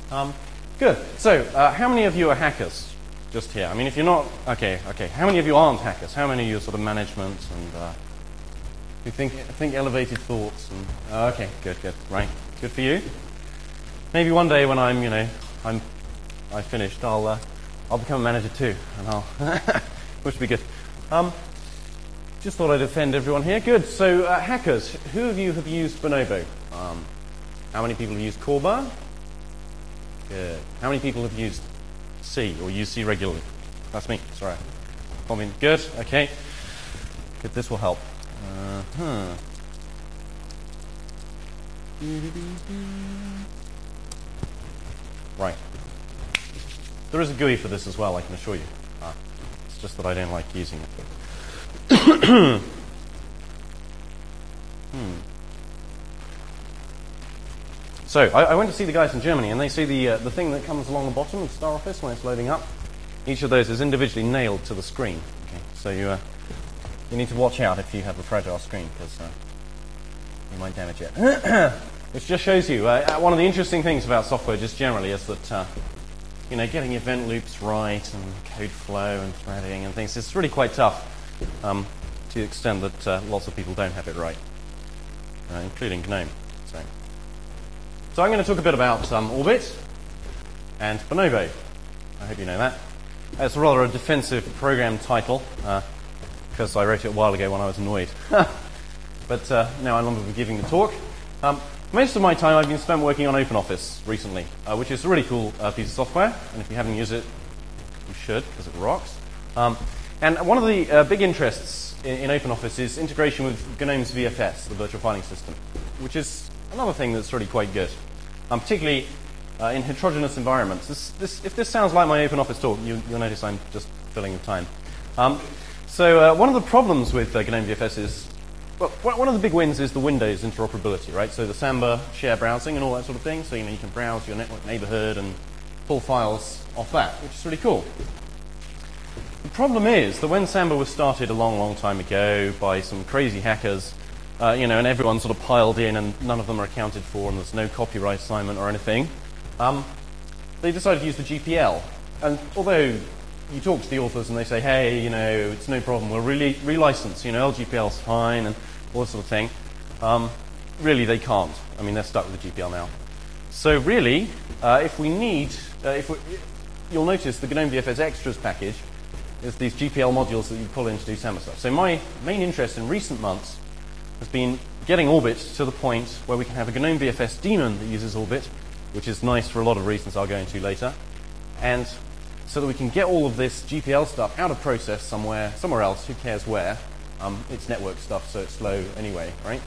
Good. So, how many of you are hackers? Just here. I mean, if you're not, okay. How many of you aren't hackers? How many of you are sort of management and who think elevated thoughts? And okay, good, right, good for you. Maybe one day when I'm finished, I'll become a manager too, and which would be good. Just thought I'd offend everyone here. Good. So, hackers, who of you have used Bonobo? How many people have used Corba? Good. How many people have used C or use C regularly? That's me. Sorry. Good. Okay. Good. This will help. Right. There is a GUI for this as well, I can assure you. It's just that I don't like using it. So, I went to see the guys in Germany, and they see the thing that comes along the bottom of StarOffice when it's loading up. Each of those is individually nailed to the screen. Okay, so you need to watch out if you have a fragile screen, because you might damage it. Which just shows you one of the interesting things about software, just generally, is that getting event loops right and code flow and threading and things, it's really quite tough to the extent that lots of people don't have it right, including GNOME. So I'm going to talk a bit about Orbit and Bonobo. I hope you know that. It's rather a defensive program title, because I wrote it a while ago when I was annoyed. But now I'm longer giving the talk. Most of my time I've been spent working on OpenOffice recently, which is a really cool piece of software. And if you haven't used it, you should, because it rocks. And one of the big interests in OpenOffice is integration with GNOME's VFS, the virtual filing system, which is another thing that's really quite good. Particularly in heterogeneous environments. If this sounds like my OpenOffice talk, you'll notice I'm just filling the time. So one of the problems with GNOME VFS is, well, one of the big wins is the Windows interoperability, right? So the Samba share browsing and all that sort of thing. So you can browse your network neighborhood and pull files off that, which is really cool. The problem is that when Samba was started a long time ago by some crazy hackers, and everyone sort of piled in, and none of them are accounted for, and there's no copyright assignment or anything, they decided to use the GPL. And although you talk to the authors and they say, hey, it's no problem, we'll relicense, LGPL's fine, and all this sort of thing, really they can't. I mean, they're stuck with the GPL now. So really, if we need, you'll notice the GNOME VFS Extras package is these GPL modules that you pull in to do Samba stuff. So my main interest in recent months has been getting Orbit to the point where we can have a GNOME VFS daemon that uses Orbit, which is nice for a lot of reasons I'll go into later, and so that we can get all of this GPL stuff out of process somewhere else, who cares where. It's network stuff, so it's slow anyway, right?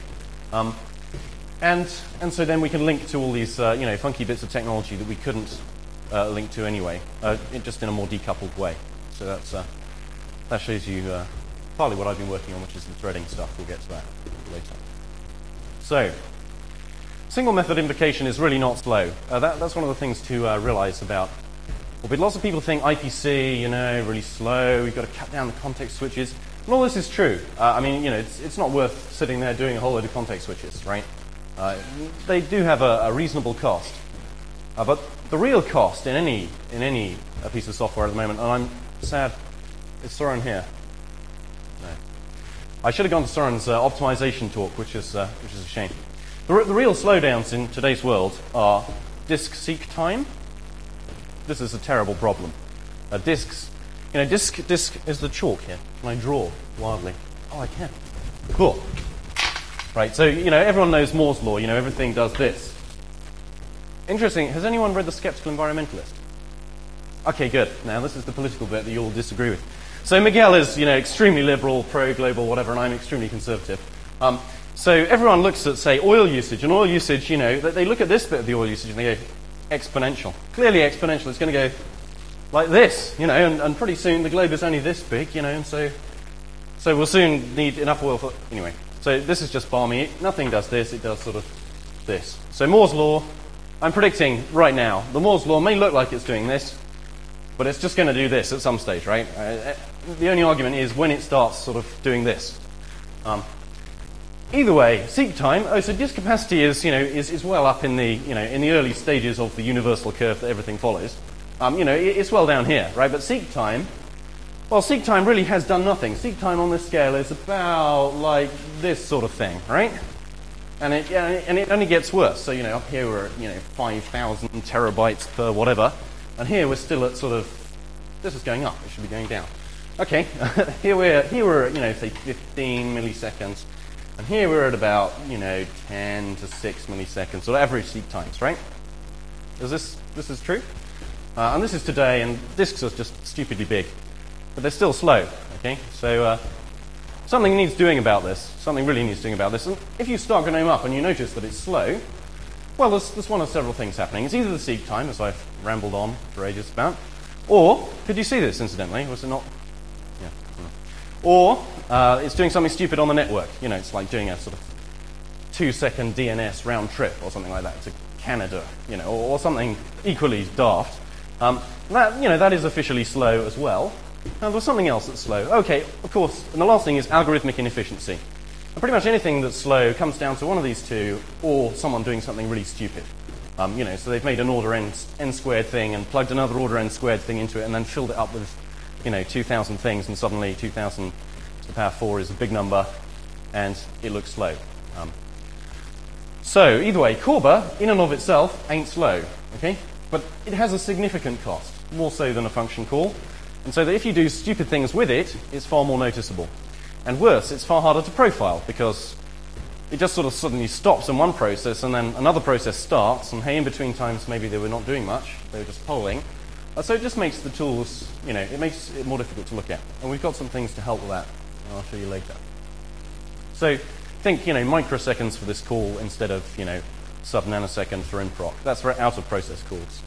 And so then we can link to all these funky bits of technology that we couldn't link to anyway, just in a more decoupled way. So that shows you partly what I've been working on, which is the threading stuff. We'll get to that later. So, single method invocation is really not slow. That's one of the things to realize about Orbit. Lots of people think IPC, really slow. We've got to cut down the context switches. And all this is true. It's not worth sitting there doing a whole load of context switches, right? They do have a reasonable cost. But the real cost in any piece of software at the moment, and I'm sad, is Soren here. No. I should have gone to Soren's optimization talk, which is a shame. The real slowdowns in today's world are disk seek time. This is a terrible problem. Disk is the chalk here. Can I draw wildly? Oh, I can. Cool. Right, so, everyone knows Moore's law. Everything does this. Interesting. Has anyone read The Skeptical Environmentalist? Okay, good. Now, this is the political bit that you all disagree with. So Miguel is, extremely liberal, pro-global, whatever, and I'm extremely conservative. So everyone looks at, say, oil usage, and oil usage, they look at this bit of the oil usage and they go, exponential. Clearly exponential. It's going to go like this, and pretty soon the globe is only this big, and so we'll soon need enough oil for... Anyway, so this is just balmy. Nothing does this. It does sort of this. So Moore's law, I'm predicting right now, the Moore's law may look like it's doing this, but it's just going to do this at some stage, right? The only argument is when it starts sort of doing this. either way, seek time. Oh, so disk capacity is, is well up in the, in the early stages of the universal curve that everything follows. It's well down here, right? But seek time, well, seek time really has done nothing. Seek time on this scale is about like this sort of thing, right? And it only gets worse. So, up here we're at, 5,000 terabytes per whatever. And here we're still at sort of, this is going up. It should be going down. Okay, here we're at, say 15 milliseconds. And here we're at about, 10 to 6 milliseconds, or average seek times, right? This is true? And this is today, and disks are just stupidly big. But they're still slow, okay? So something needs doing about this. Something really needs doing about this. And if you start GNOME up and you notice that it's slow, well, there's one of several things happening. It's either the seek time, as I've rambled on for ages about, or, could you see this, incidentally? Was it not? Yeah. Or it's doing something stupid on the network. It's like doing a sort of 2-second DNS round trip or something like that to Canada, or something equally daft. That is officially slow as well. And there's something else that's slow. Okay, of course, and the last thing is algorithmic inefficiency. And pretty much anything that's slow comes down to one of these two, or someone doing something really stupid. So they've made an order n squared thing and plugged another order n squared thing into it and then filled it up with, 2,000 things, and suddenly 2,000 to the power 4 is a big number, and it looks slow. So either way, Corba, in and of itself, ain't slow, okay? But it has a significant cost, more so than a function call. And so that if you do stupid things with it, it's far more noticeable. And worse, it's far harder to profile, because it just sort of suddenly stops in one process, and then another process starts, and hey, in between times, maybe they were not doing much, they were just polling. So it just makes the tools, it makes it more difficult to look at. And we've got some things to help with that, and I'll show you later. So think, microseconds for this call instead of, sub-nanosecond for improc. That's for out-of-process calls.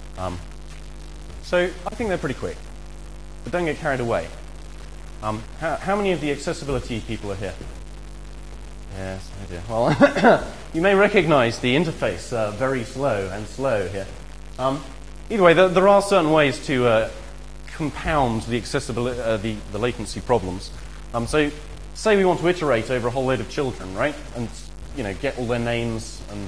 So I think they're pretty quick. But don't get carried away. How many of the accessibility people are here? Yes, I do. Well, you may recognize the interface, very slow and slow here. Either way, there are certain ways to compound the accessibility, the latency problems. So, say we want to iterate over a whole load of children, right? And get all their names and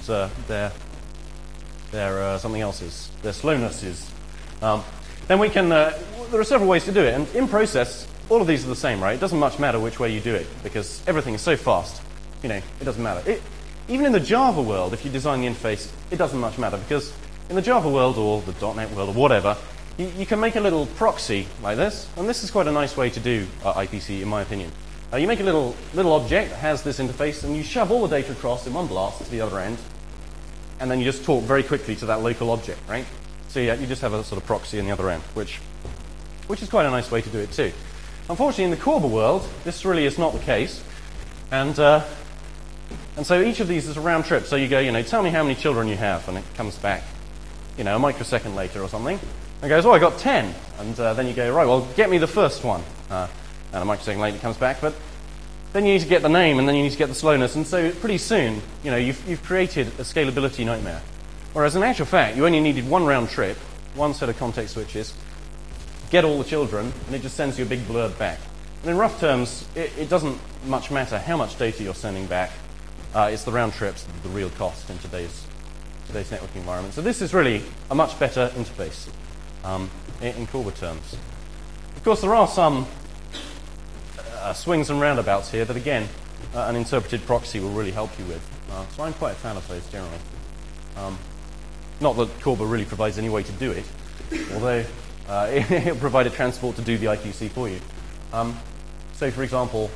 their something else's, their slownesses. Then we can. There are several ways to do it, and in process, all of these are the same, right? It doesn't much matter which way you do it because everything is so fast. It doesn't matter. Even in the Java world, if you design the interface, it doesn't much matter because in the Java world or the .NET world or whatever, you can make a little proxy like this, and this is quite a nice way to do IPC, in my opinion. You make a little object that has this interface, and you shove all the data across in one blast to the other end, and then you just talk very quickly to that local object, right? So yeah, you just have a sort of proxy in the other end, which is quite a nice way to do it too. Unfortunately, in the Corba world, this really is not the case, and so each of these is a round trip. So you go, tell me how many children you have, and it comes back, a microsecond later or something, and goes, oh, I got 10, and then you go, right, well, get me the first one, and a microsecond later it comes back, but then you need to get the name, and then you need to get the slowness, and so pretty soon, you've created a scalability nightmare. Whereas in actual fact, you only needed one round trip, one set of context switches, get all the children, and it just sends you a big blurb back. And in rough terms, it doesn't much matter how much data you're sending back. It's the round trips that are the real cost in today's networking environment. So this is really a much better interface in Corba terms. Of course, there are some swings and roundabouts here that, again, an interpreted proxy will really help you with. So I'm quite a fan of those generally. Not that Corba really provides any way to do it, although it'll provide a transport to do the IPC for you. So, for example,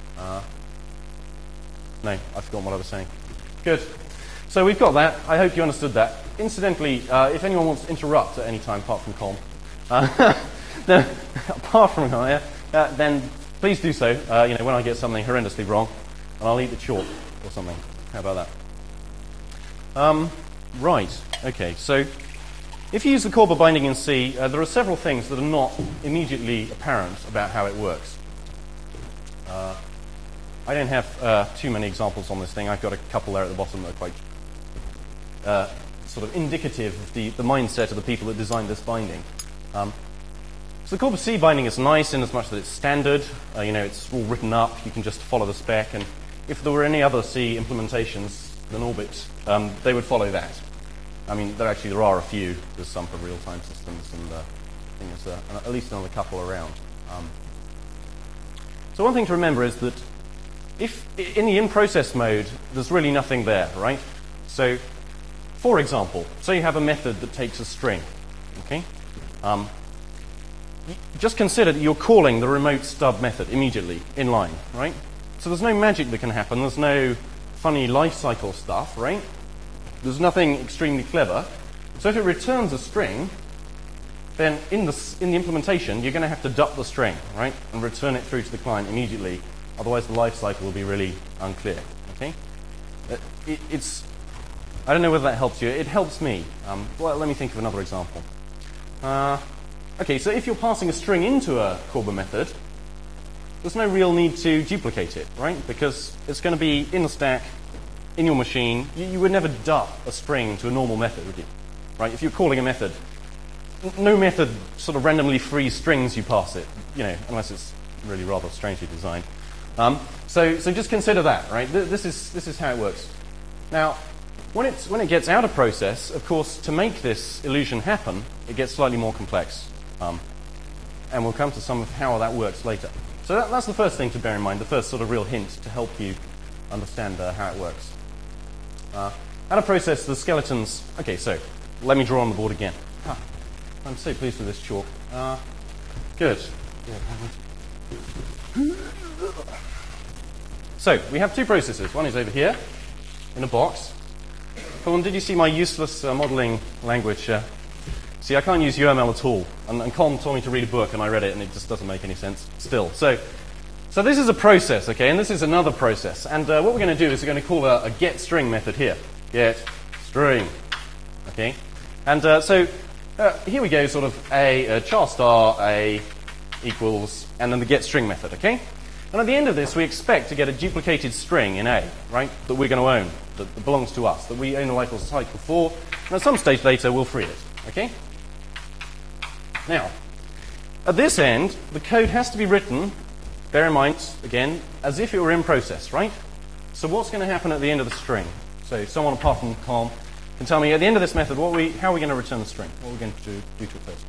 no, I've forgotten what I was saying. Good. So we've got that. I hope you understood that. Incidentally, if anyone wants to interrupt at any time, apart from Colm, then please do so. When I get something horrendously wrong, and I'll eat the chalk or something. How about that? Right. Okay. So, if you use the Corba binding in C, there are several things that are not immediately apparent about how it works. I don't have too many examples on this thing. I've got a couple there at the bottom that are quite sort of indicative of the mindset of the people that designed this binding. So the Corba C binding is nice in as much that it's standard. It's all written up. You can just follow the spec, and if there were any other C implementations than Orbit, they would follow that. I mean, there are a few. There's some for real-time systems, and I think there's at least another couple around. So one thing to remember is that if in the in-process mode, there's really nothing there, right? So, for example, say you have a method that takes a string, okay? Just consider that you're calling the remote stub method immediately in line, right? So there's no magic that can happen. There's no funny lifecycle stuff, right? There's nothing extremely clever. So if it returns a string, then in the implementation, you're going to have to duck the string, right, and return it through to the client immediately. Otherwise, the lifecycle will be really unclear. Okay? I don't know whether that helps you. It helps me. Well, let me think of another example. Okay, so if you're passing a string into a Corba method, there's no real need to duplicate it, right? Because it's going to be in the stack, in your machine. You would never duck a string to a normal method, would you? Right? If you're calling a method, no method sort of randomly frees strings you pass it, unless it's really rather strangely designed. So just consider that, right? This is how it works. Now, when it gets out of process, of course, to make this illusion happen, it gets slightly more complex. And we'll come to some of how that works later. So that's the first thing to bear in mind, the first sort of real hint to help you understand how it works. Out of process, the skeletons... Okay, so let me draw on the board again. I'm so pleased with this chalk. Good. So, we have two processes. One is over here, in a box. Colin, did you see my useless modeling language? See, I can't use UML at all. And Colin told me to read a book, and I read it, and it just doesn't make any sense still. So this is a process, okay, and this is another process. And what we're going to do is we're going to call a getString method here. GetString. Okay? And here we go, sort of char star A equals, and then the getString method, okay? And at the end of this, we expect to get a duplicated string in A, right, that we're going to own, that belongs to us, that we own the life cycle for, and at some stage later, we'll free it, okay? Now, at this end, the code has to be written, bear in mind, again, as if it were in process, right? So what's going to happen at the end of the string? So someone apart from Colin can tell me at the end of this method, how are we going to return the string? What are we going to do to it first?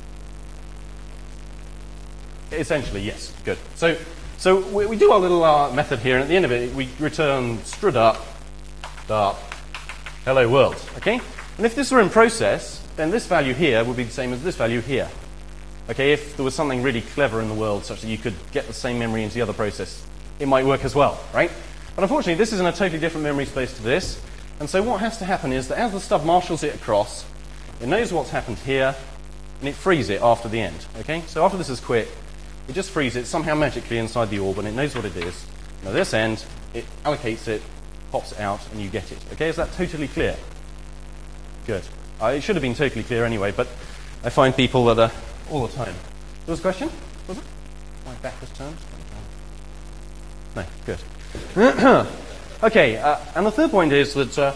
Essentially, yes. Good. So we do our little method here, and at the end of it, we return strud up, hello world. Okay? And if this were in process, then this value here would be the same as this value here. Okay? If there was something really clever in the world such that you could get the same memory into the other process, it might work as well, right? But unfortunately, this is in a totally different memory space to this. And so what has to happen is that as the stub marshals it across, it knows what's happened here, and it frees it after the end. Okay? So after this is quit, it just frees it somehow magically inside the orb, and it knows what it is. Now this end, it allocates it, pops it out, and you get it. Okay? Is that totally clear? Good. It should have been totally clear anyway, but I find people that are all the time. There was a question? Was it? My back was turned? No. Good. Okay, and the third point is that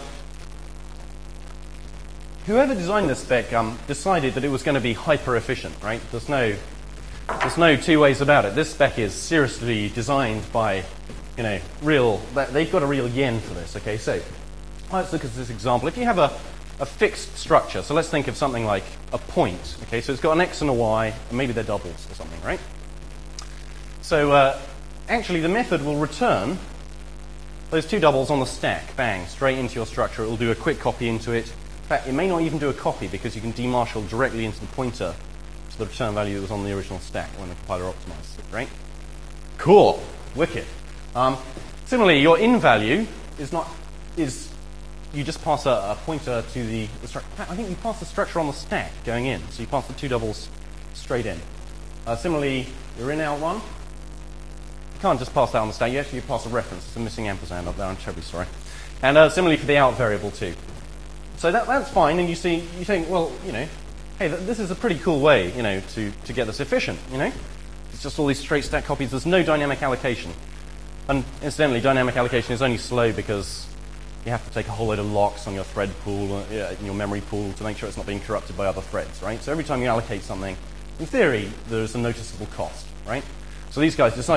whoever designed this spec decided that it was going to be hyper efficient, right? There's no two ways about it. This spec is seriously designed by, they've got a real yen for this. Okay, so let's look at this example. If you have a fixed structure, so let's think of something like a point. Okay, so it's got an x and a y, and maybe they're doubles or something, right? So actually, the method will return those two doubles on the stack, bang, straight into your structure. It will do a quick copy into it. In fact, it may not even do a copy because you can demarshal directly into the pointer to the return value that was on the original stack when the compiler optimized it, right? Cool. Wicked. Similarly, your in value is you just pass a pointer to the structure. I think you pass the structure on the stack going in, so you pass the two doubles straight in. Similarly, your in out one. Can't just pass that on the stack. You actually pass a reference. It's a missing ampersand up there. I'm terribly sorry. And similarly for the out variable too. So that's fine. And you think, well, hey, this is a pretty cool way, to get this efficient. It's just all these straight stack copies. There's no dynamic allocation. And incidentally, dynamic allocation is only slow because you have to take a whole load of locks on your thread pool, in your memory pool, to make sure it's not being corrupted by other threads, right? So every time you allocate something, in theory, there's a noticeable cost, right? So these guys decided,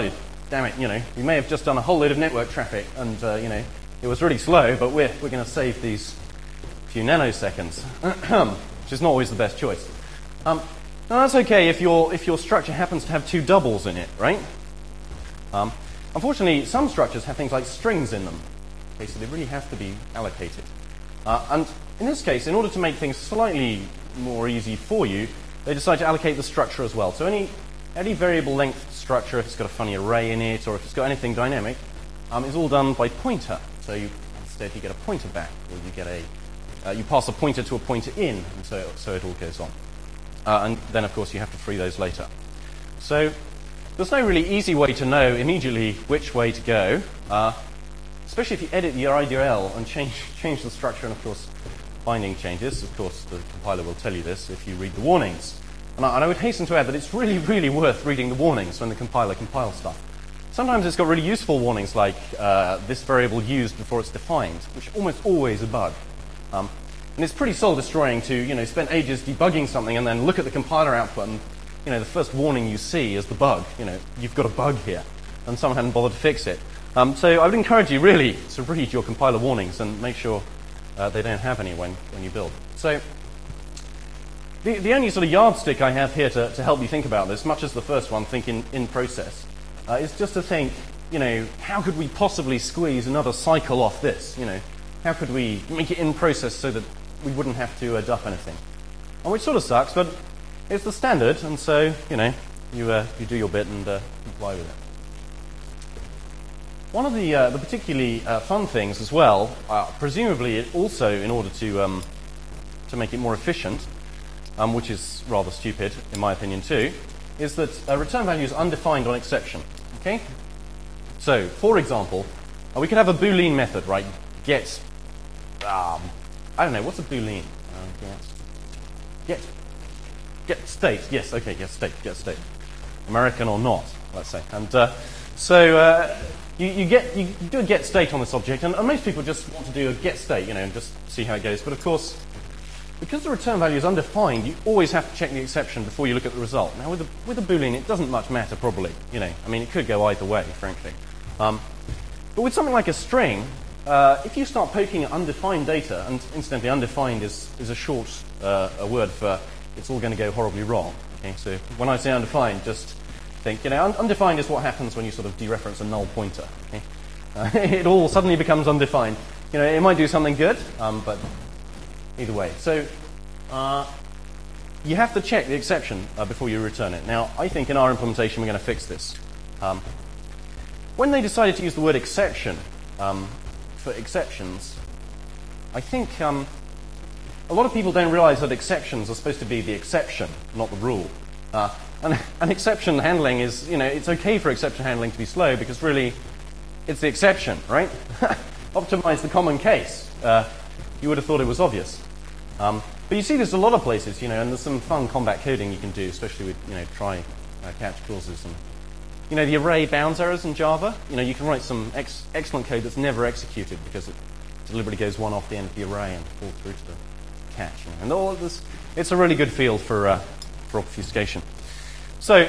damn it, we may have just done a whole load of network traffic, and it was really slow, but we're going to save these few nanoseconds, which is not always the best choice. Now that's okay if your structure happens to have two doubles in it, right? Unfortunately, some structures have things like strings in them, okay, so they really have to be allocated. And in this case, in order to make things slightly more easy for you, they decide to allocate the structure as well. So any variable length structure, if it's got a funny array in it, or if it's got anything dynamic, is all done by pointer. So instead you get a pointer back, or you get you pass a pointer to a pointer in, and so it all goes on. And then, of course, you have to free those later. So there's no really easy way to know immediately which way to go, especially if you edit your IDL and change the structure, and, of course, binding changes. Of course, the compiler will tell you this if you read the warnings. And I would hasten to add that it's really, really worth reading the warnings when the compiler compiles stuff. Sometimes it's got really useful warnings like this variable used before it's defined, which almost always a bug. And it's pretty soul-destroying to, spend ages debugging something and then look at the compiler output and, the first warning you see is the bug. You've got a bug here, and someone hadn't bothered to fix it. So I would encourage you really to read your compiler warnings and make sure they don't have any when you build. So the only sort of yardstick I have here to help you think about this, much as the first one, think in process, is just to think, how could we possibly squeeze another cycle off this? How could we make it in process so that we wouldn't have to dup anything? And which sort of sucks, but it's the standard, and so, you do your bit and comply with it. One of the particularly fun things as well, presumably also in order to make it more efficient, which is rather stupid in my opinion too, is that return value is undefined on exception. Okay? So, for example, we could have a Boolean method, right? Get, I don't know, what's a Boolean? Get state. Yes, okay, get state. American or not, let's say. And so you do a get state on this object, and most people just want to do a get state, and just see how it goes. But of course, because the return value is undefined, you always have to check the exception before you look at the result. Now, with a Boolean, it doesn't much matter, probably. It could go either way, frankly. But with something like a string, if you start poking at undefined data, and incidentally, undefined is a short a word for it's all going to go horribly wrong. Okay, so when I say undefined, just think, undefined is what happens when you sort of dereference a null pointer. Okay? It all suddenly becomes undefined. It might do something good, but either way. So you have to check the exception before you return it. Now, I think in our implementation we're going to fix this. When they decided to use the word exception for exceptions, I think a lot of people don't realize that exceptions are supposed to be the exception, not the rule. And exception handling is, it's okay for exception handling to be slow because really it's the exception, right? Optimize the common case. You would have thought it was obvious. But you see this a lot of places, and there's some fun combat coding you can do, especially with try catch clauses and the array bounds errors in Java. You can write some excellent code that's never executed because it deliberately goes one off the end of the array and falls through to the catch. And all of this, it's a really good field for obfuscation. So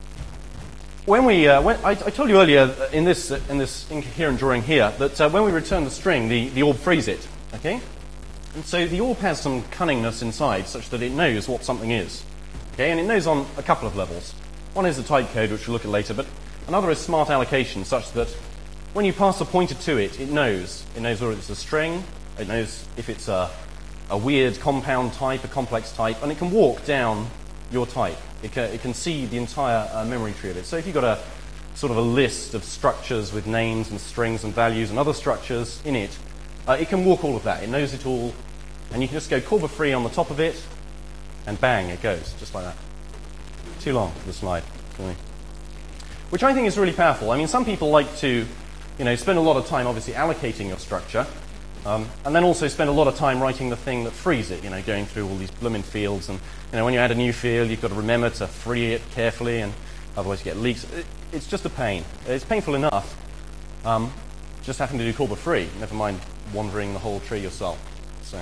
when I told you earlier in this incoherent drawing here that when we return the string, the orb frees it. Okay, and so the orb has some cunningness inside, such that it knows what something is. Okay, and it knows on a couple of levels. One is the type code, which we'll look at later, but another is smart allocation, such that when you pass a pointer to it, it knows whether it's a string, it knows if it's a weird compound type, a complex type, and it can walk down your type. It can see the entire memory tree of it. So if you've got a sort of a list of structures with names and strings and values and other structures in it, it can walk all of that. It knows it all, and you can just go Corba free on the top of it, and bang, it goes, just like that. Too long for the slide, really. Which I think is really powerful. I mean, some people like to, spend a lot of time, obviously, allocating your structure, and then also spend a lot of time writing the thing that frees it, going through all these blooming fields. And, when you add a new field, you've got to remember to free it carefully, and otherwise you get leaks. It's just a pain. It's painful enough just having to do Corba free, never mind wandering the whole tree yourself. So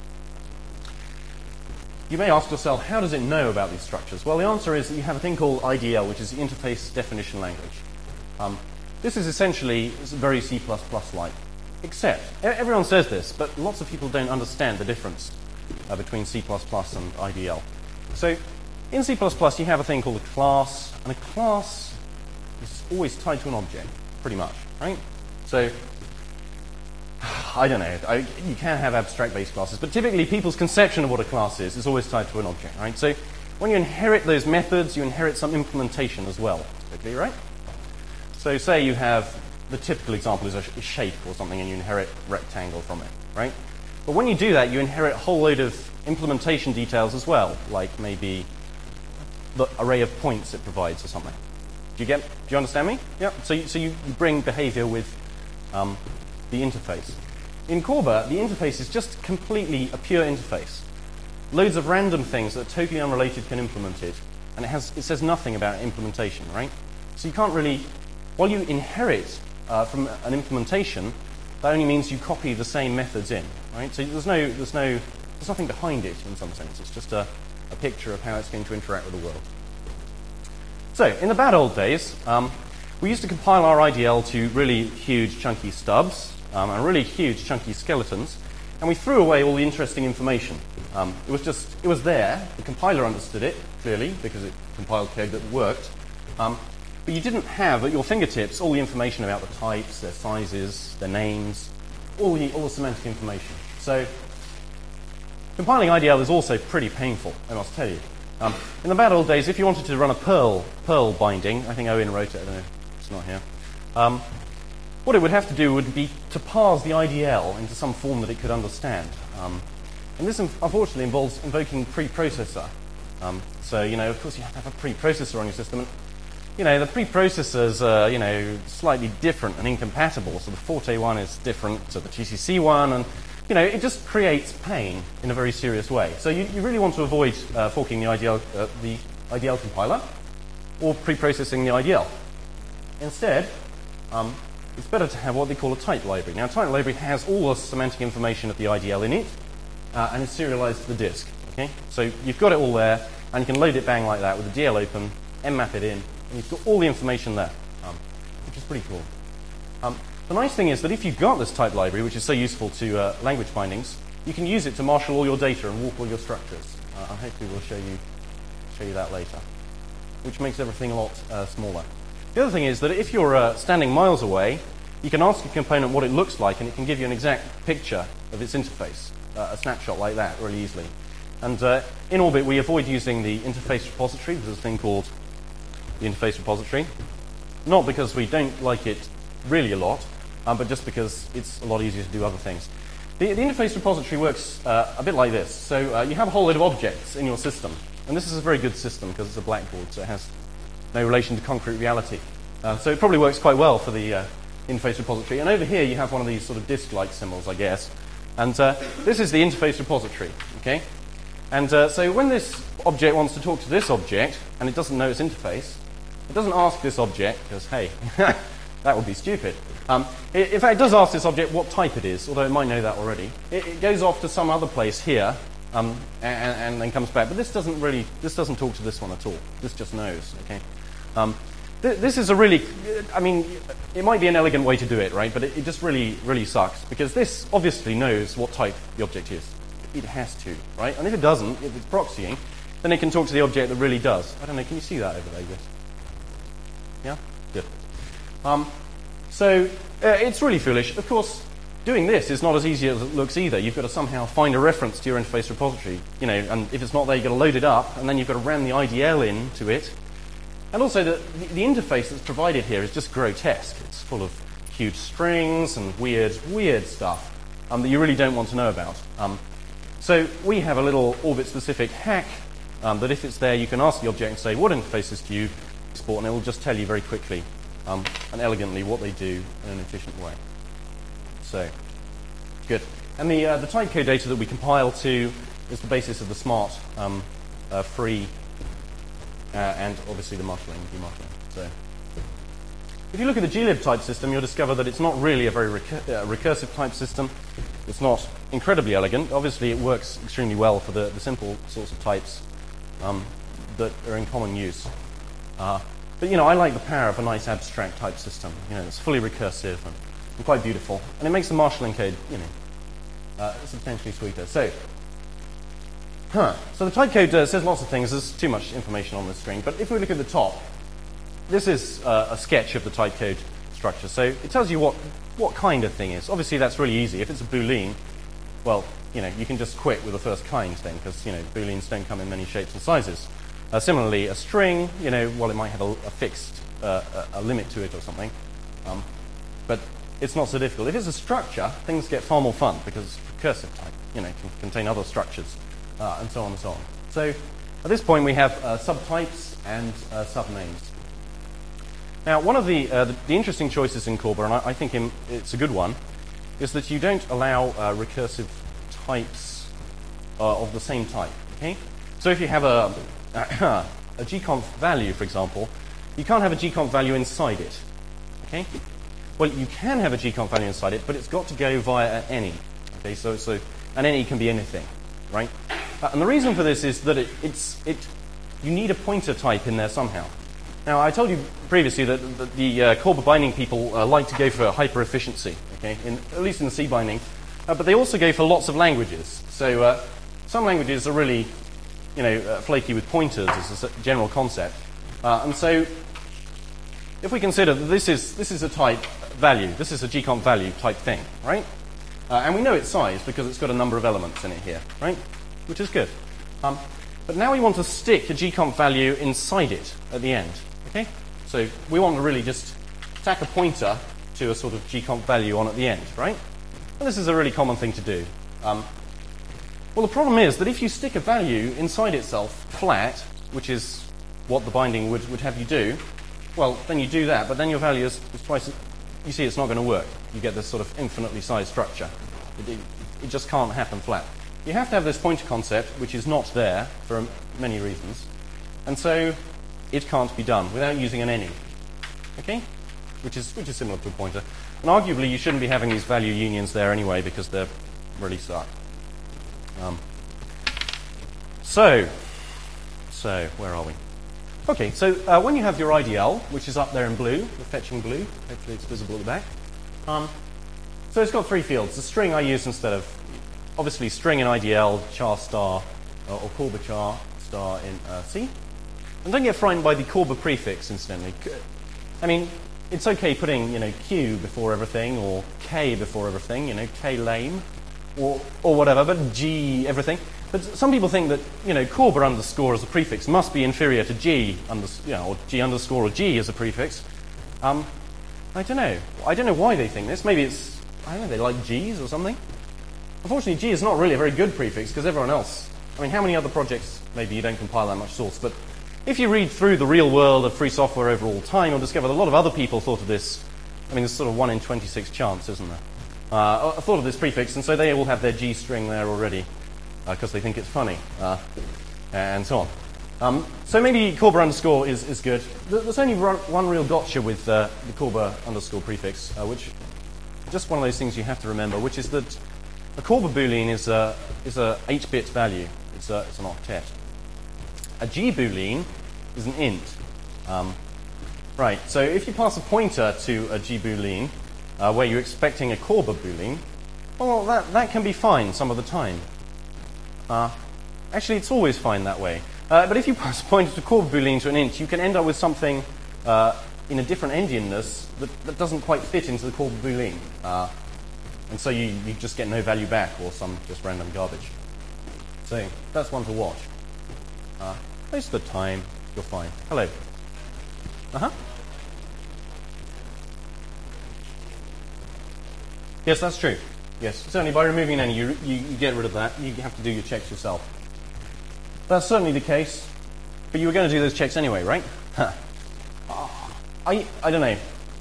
you may ask yourself, how does it know about these structures? Well, the answer is that you have a thing called IDL, which is the Interface Definition Language. This is essentially very C++-like, except everyone says this, but lots of people don't understand the difference between C++ and IDL. So in C++, you have a thing called a class, and a class is always tied to an object, pretty much, right? So I don't know. You can have abstract-based classes, but typically people's conception of what a class is always tied to an object, right? So when you inherit those methods, you inherit some implementation as well, typically, right? So say you have, the typical example is a shape or something, and you inherit rectangle from it, right? But when you do that, you inherit a whole load of implementation details as well, like maybe the array of points it provides or something. Do you understand me? Yeah. So you bring behavior with the interface. In Corba, the interface is just completely a pure interface. Loads of random things that are totally unrelated can implement it, and it says nothing about implementation, right? So you can't really, while you inherit from an implementation, that only means you copy the same methods in, right? So there's nothing behind it in some sense. It's just a picture of how it's going to interact with the world. So in the bad old days, we used to compile our IDL to really huge chunky stubs and really huge chunky skeletons, and we threw away all the interesting information. It was there. The compiler understood it clearly because it compiled code that worked. But you didn't have at your fingertips all the information about the types, their sizes, their names, all the semantic information. So compiling IDL is also pretty painful, I must tell you. In the bad old days, if you wanted to run a Perl binding, I think Owen wrote it, I don't know, it's not here. What it would have to do would be to parse the IDL into some form that it could understand. And this, unfortunately, involves invoking preprocessor. So, of course, you have to have a preprocessor on your system. And, the preprocessors are, slightly different and incompatible. So the Forte one is different to the GCC one, and, it just creates pain in a very serious way. So you really want to avoid forking the IDL compiler or preprocessing the IDL. Instead, it's better to have what they call a type library. Now, a type library has all the semantic information of the IDL in it, and it's serialized to the disk. Okay, so you've got it all there, and you can load it bang like that with the DL open, mmap it in, and you've got all the information there, which is pretty cool. The nice thing is that if you've got this type library, which is so useful to language bindings, you can use it to marshal all your data and walk all your structures. And hopefully we'll show you that later, which makes everything a lot smaller. The other thing is that if you're standing miles away, you can ask a component what it looks like, and it can give you an exact picture of its interface, a snapshot like that, really easily. And in Orbit, we avoid using the interface repository. There's a thing called the interface repository. Not because we don't like it really a lot, but just because it's a lot easier to do other things. The interface repository works a bit like this. So you have a whole load of objects in your system. And this is a very good system because it's a blackboard, so it has no relation to concrete reality. So it probably works quite well for the interface repository. And over here you have one of these sort of disk-like symbols, I guess. And this is the interface repository, okay? And so when this object wants to talk to this object, and it doesn't know its interface, it doesn't ask this object, because, hey, that would be stupid. In fact, it does ask this object what type it is, although it might know that already. It goes off to some other place here, and then comes back. But this doesn't talk to this one at all. This just knows, okay? This is a really, it might be an elegant way to do it, right? But it just really, really sucks, because this obviously knows what type the object is. It has to, right? And if it doesn't, if it's proxying, then it can talk to the object that really does. I don't know, can you see that over there, yes? Yeah? Good. So it's really foolish. Of course, doing this is not as easy as it looks either. You've got to somehow find a reference to your interface repository, and if it's not there, you've got to load it up, and then you've got to ram the IDL into it. And also, the interface that's provided here is just grotesque. It's full of huge strings and weird stuff that you really don't want to know about. So we have a little Orbit-specific hack that if it's there, you can ask the object and say, what interfaces do you export? And it will just tell you very quickly and elegantly what they do in an efficient way. So, good. And the typecode data that we compile to is the basis of the smart, free, and obviously the marshalling, demarshalling. So, if you look at the glib type system, you'll discover that it's not really a very recursive type system. It's not incredibly elegant. Obviously, it works extremely well for the simple sorts of types that are in common use. But, I like the power of a nice abstract type system. It's fully recursive and quite beautiful. And it makes the Marshall encode, substantially sweeter. So the type code says lots of things. There's too much information on this screen. But if we look at the top, this is a sketch of the type code structure. So it tells you what kind of thing is. Obviously, that's really easy. If it's a Boolean, well, you can just quit with the first kind then, because, Booleans don't come in many shapes and sizes. Similarly, a string, well, it might have a fixed a limit to it or something. But it's not so difficult. If it's a structure, things get far more fun because it's recursive type, can contain other structures, and so on and so on. So at this point, we have subtypes and subnames. Now, one of the interesting choices in Corba, and I think it's a good one, is that you don't allow recursive types of the same type. Okay? So if you have a gconf value, for example, you can't have a gconf value inside it. Okay? Well, you can have a gconf value inside it, but it's got to go via any. Okay? So an any can be anything, right? And the reason for this is that you need a pointer type in there somehow. Now, I told you previously that the Corba binding people like to go for hyper efficiency, okay? At least in the C binding, but they also go for lots of languages. So some languages are really, flaky with pointers as a general concept, and so if we consider that this is a type value, this is a gconf value type thing, right? And we know its size because it's got a number of elements in it here, right? Which is good. But now we want to stick a gconf value inside it at the end. Okay? So we want to really just tack a pointer to a sort of gconf value on at the end, right? And this is a really common thing to do. Well, the problem is that if you stick a value inside itself flat, which is what the binding would have you do, well, then you do that, but then your value is twice. You see, it's not going to work. You get this sort of infinitely sized structure. It just can't happen flat. You have to have this pointer concept, which is not there for many reasons. And so it can't be done without using an any. Okay? Which is similar to a pointer. And arguably, you shouldn't be having these value unions there anyway, because they're really suck. So where are we? Okay, so when you have your IDL, which is up there in blue, the fetching blue, hopefully it's visible at the back. So it's got three fields. The string I use instead of, obviously, string in IDL, char star, or Corba char star in C. And don't get frightened by the Corba prefix, incidentally. I mean, it's okay putting, Q before everything, or K before everything, K lame, or whatever, but G everything. But some people think that, Corba underscore as a prefix must be inferior to G or G underscore or G as a prefix. I don't know. I don't know why they think this. Maybe it's, I don't know, they like G's or something. Unfortunately, G is not really a very good prefix because everyone else, how many other projects, maybe you don't compile that much source, but if you read through the real world of free software over all time, you'll discover that a lot of other people thought of this. There's sort of 1 in 26 chance, isn't there? Thought of this prefix, and so they all have their G string there already because they think it's funny, and so on. So maybe Corba underscore is good. There's only one real gotcha with the Corba underscore prefix, which is just one of those things you have to remember, which is that a Corba Boolean is a 8-bit value. It's an octet. A G Boolean is an int. Right, so if you pass a pointer to a G Boolean where you're expecting a Corba Boolean, well, that can be fine some of the time. Actually, it's always fine that way. But if you pass a pointer to Corba Boolean to an int, you can end up with something in a different endianness that doesn't quite fit into the Corba Boolean. And so you just get no value back or some just random garbage. So that's one to watch. Most of the time, you're fine. Hello. Yes, that's true. Yes, certainly by removing any, you get rid of that. You have to do your checks yourself. That's certainly the case. But you were going to do those checks anyway, right? I don't know.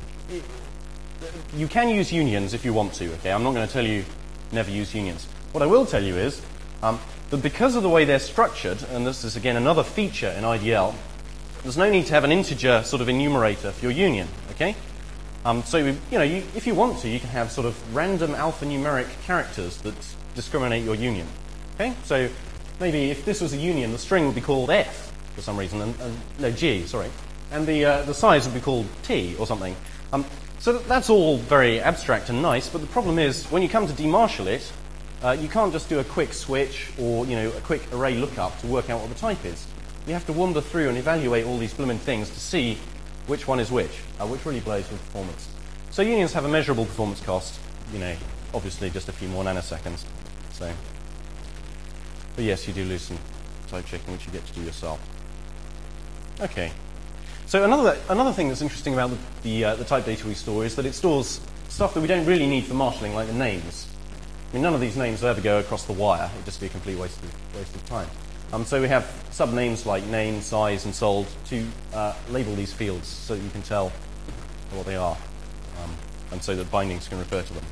You can use unions if you want to, okay? I'm not going to tell you never use unions. What I will tell you is that because of the way they're structured, and this is again another feature in IDL, there's no need to have an integer sort of enumerator for your union, okay? So if you want to, you can have sort of random alphanumeric characters that discriminate your union, okay? So maybe if this was a union, the string would be called F for some reason, no, G, sorry. and the size would be called t or something. So that's all very abstract and nice, but the problem is when you come to demarshal it, you can't just do a quick switch or a quick array lookup to work out what the type is. You have to wander through and evaluate all these blooming things to see which one is which really blows with performance. So unions have a measurable performance cost, obviously just a few more nanoseconds. So, but yes, you do lose some type checking, which you get to do yourself. Okay. So another thing that's interesting about the type data we store is that it stores stuff that we don't really need for marshalling, like the names. I mean, none of these names will ever go across the wire. It would just be a complete waste of time. So we have subnames like name, size, and sold to label these fields so that you can tell what they are, and so that bindings can refer to them.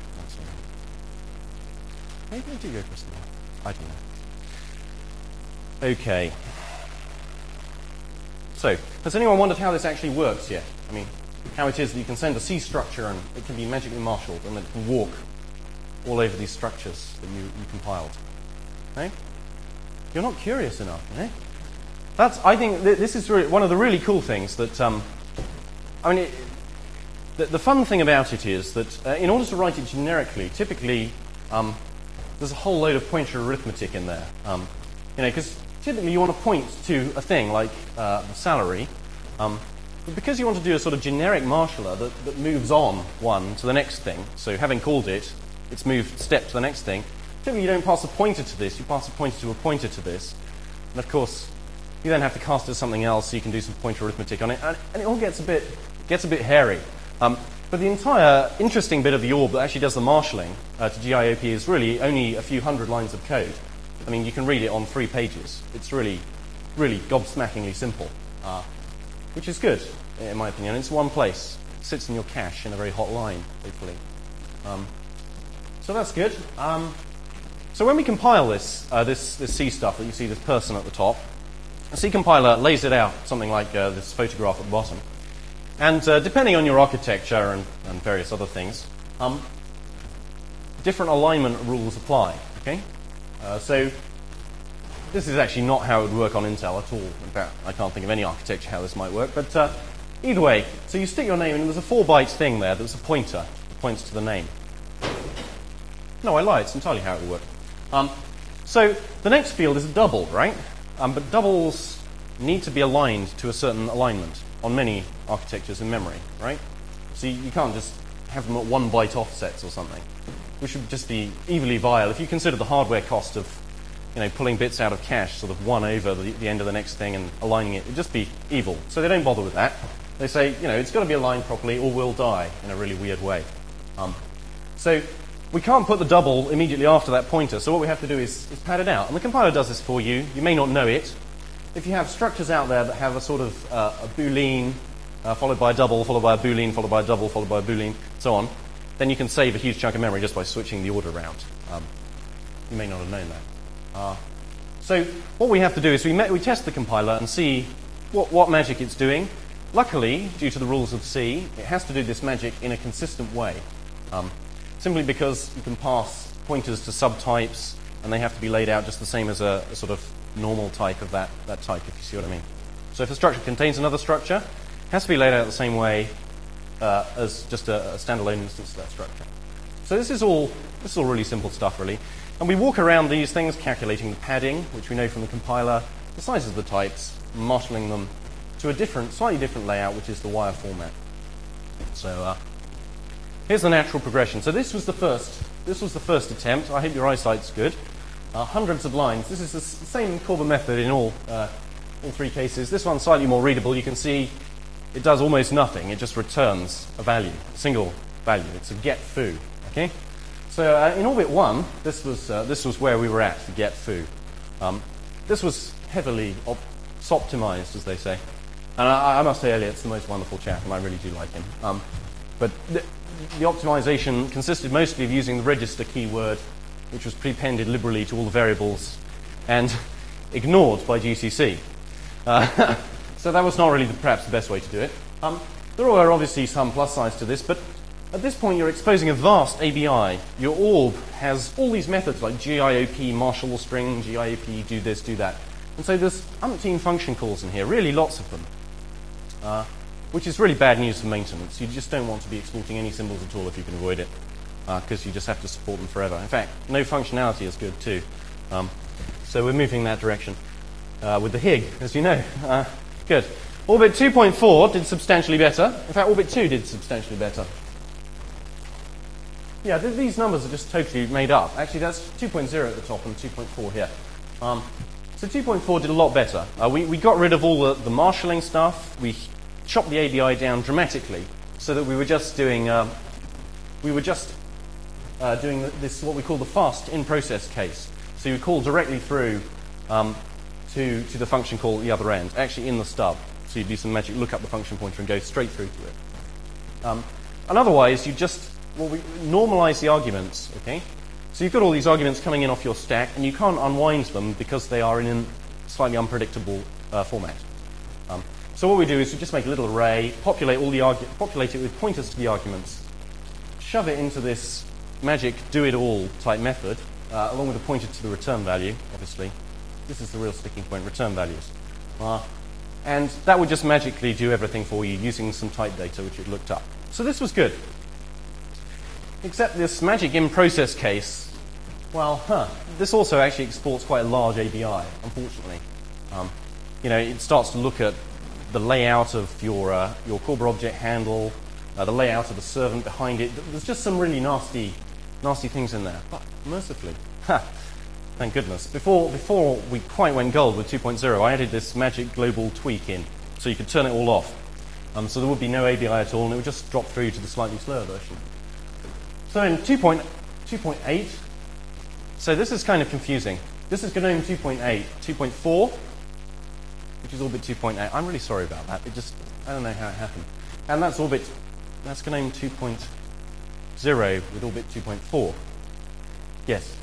Maybe they do go across the wire. I don't know. Okay. So, has anyone wondered how this actually works yet? I mean, how it is that you can send a C structure and it can be magically marshaled and then it can walk all over these structures that you compiled. Okay? You're not curious enough, eh? I think this is really one of the really cool things that, the fun thing about it is that in order to write it generically, typically there's a whole load of pointer arithmetic in there. Because typically you want to point to a thing like the salary, but because you want to do a sort of generic marshaller that moves on one to the next thing, so having called it, it's moved step to the next thing, typically you don't pass a pointer to this, you pass a pointer to a pointer to this, and of course you then have to cast it to something else so you can do some pointer arithmetic on it, and it all gets a bit hairy. But the entire interesting bit of the orb that actually does the marshalling to GIOP is really only a few hundred lines of code. I mean, you can read it on 3 pages. It's really, really gobsmackingly simple, which is good, in my opinion. It's one place. It sits in your cache in a very hot line, hopefully. So that's good. So when we compile this C stuff that you see, this person at the top, the C compiler lays it out, something like this photograph at the bottom. And depending on your architecture and various other things, different alignment rules apply. Okay? So this is actually not how it would work on Intel at all. In fact, I can't think of any architecture how this might work. But either way, so you stick your name in, and there's a 4-byte thing there that's a pointer that points to the name. No, I lied. It's entirely how it would work. So the next field is a double, right? But doubles need to be aligned to a certain alignment on many architectures in memory, right? So you can't just have them at 1-byte offsets or something, which would just be evilly vile. If you consider the hardware cost of pulling bits out of cache, sort of one over the end of the next thing and aligning it, it'd just be evil. So they don't bother with that. They say, it's got to be aligned properly or we'll die in a really weird way. So we can't put the double immediately after that pointer, so what we have to do is pad it out. And the compiler does this for you. You may not know it. If you have structures out there that have a sort of a boolean, followed by a double, followed by a boolean, followed by a double, followed by a boolean, so on, then you can save a huge chunk of memory just by switching the order around. You may not have known that. So what we have to do is we test the compiler and see what magic it's doing. Luckily, due to the rules of C, it has to do this magic in a consistent way. Simply because you can pass pointers to subtypes, and they have to be laid out just the same as a sort of normal type of that type, if you see what I mean. So if a structure contains another structure, it has to be laid out the same way as just a standalone instance of that structure. So this is all really simple stuff, really. And we walk around these things, calculating the padding, which we know from the compiler, the sizes of the types, marshalling them to a slightly different layout, which is the wire format. So here's the natural progression. So this was the first attempt. I hope your eyesight's good. Hundreds of lines. This is the same Corba method in all 3 cases. This one's slightly more readable. You can see it does almost nothing. It just returns a value, a single value. It's a get foo. Okay. So in orbit 1, this was where we were at, the get foo. This was heavily optimized, as they say. And I must say, Elliot's the most wonderful chap, and I really do like him. But the optimization consisted mostly of using the register keyword, which was prepended liberally to all the variables and ignored by GCC. So that was not really perhaps the best way to do it. There are obviously some plus sides to this, but at this point you're exposing a vast ABI. Your orb has all these methods like GIOP, marshal string, GIOP, do this, do that. And so there's umpteen function calls in here, really lots of them. which is really bad news for maintenance. You just don't want to be exporting any symbols at all if you can avoid it, because you just have to support them forever. In fact, no functionality is good too. So we're moving in that direction with the HIG, as you know. Good. Orbit 2.4 did substantially better. In fact, Orbit 2 did substantially better. Yeah, these numbers are just totally made up. Actually, that's 2.0 at the top and 2.4 here. So 2.4 did a lot better. We got rid of all the marshalling stuff. We chopped the ABI down dramatically so that we were just doing this what we call the fast in-process case. So you call directly through to the function call at the other end, actually in the stub. So you do some magic, look up the function pointer and go straight through to it. And otherwise, you just normalize the arguments, okay? So you've got all these arguments coming in off your stack, and you can't unwind them because they are in a slightly unpredictable format. So what we do is we just make a little array, populate it with pointers to the arguments, shove it into this magic do-it-all type method, along with a pointer to the return value, obviously. This is the real sticking point, return values. And that would just magically do everything for you using some type data which you'd looked up. So this was good. Except this magic in-process case, well, this also actually exports quite a large ABI, unfortunately. It starts to look at the layout of your Corba object handle, the layout of the servant behind it. There's just some really nasty things in there. But mercifully, thank goodness. Before we quite went gold with 2.0, I added this magic global tweak in, so you could turn it all off. So there would be no ABI at all, and it would just drop through to the slightly slower version. So in 2.8, so this is kind of confusing. This is GNOME 2.8, 2.4, which is Orbit 2.8. I'm really sorry about that. I don't know how it happened. And that's GNOME 2.0 with Orbit 2.4. Yes.